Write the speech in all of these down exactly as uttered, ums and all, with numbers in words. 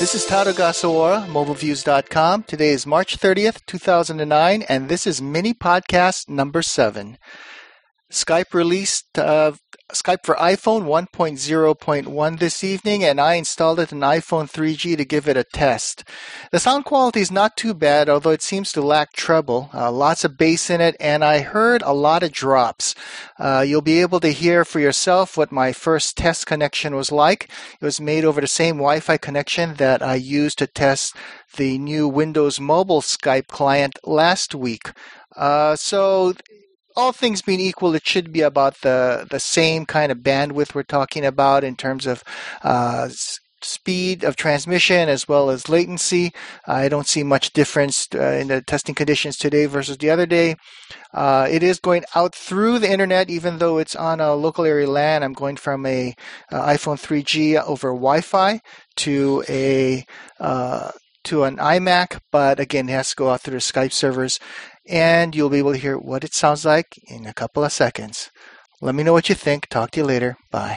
This is Taro Gasawara, mobile views dot com. Today is March thirtieth, two thousand nine, and this is mini podcast number seven. Skype released uh, Skype for iPhone one point oh point one this evening, and I installed it in iPhone three G to give it a test. The sound quality is not too bad, although it seems to lack treble. Uh, lots of bass in it, and I heard a lot of drops. Uh, you'll be able to hear for yourself what my first test connection was like. It was made over the same Wi-Fi connection that I used to test the new Windows Mobile Skype client last week. Uh, so... All things being equal, it should be about the, the same kind of bandwidth we're talking about in terms of uh, s- speed of transmission as well as latency. I don't see much difference uh, in the testing conditions today versus the other day. Uh, it is going out through the internet, even though it's on a local area LAN. I'm going from a uh, iPhone three G over Wi-Fi to a uh, to an iMac, but again, it has to go out through the Skype servers. And you'll be able to hear what it sounds like in a couple of seconds. Let me know what you think. Talk to you later. Bye.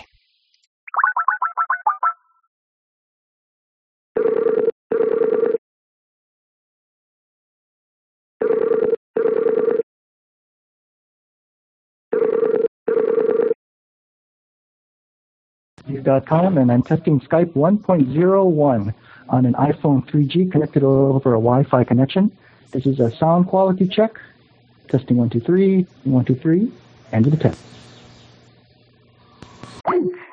dot com, and I'm testing Skype one point oh one on an iPhone three G connected over a Wi-Fi connection. This is a sound quality check. Testing one, two, three, one, two, three, end of the test.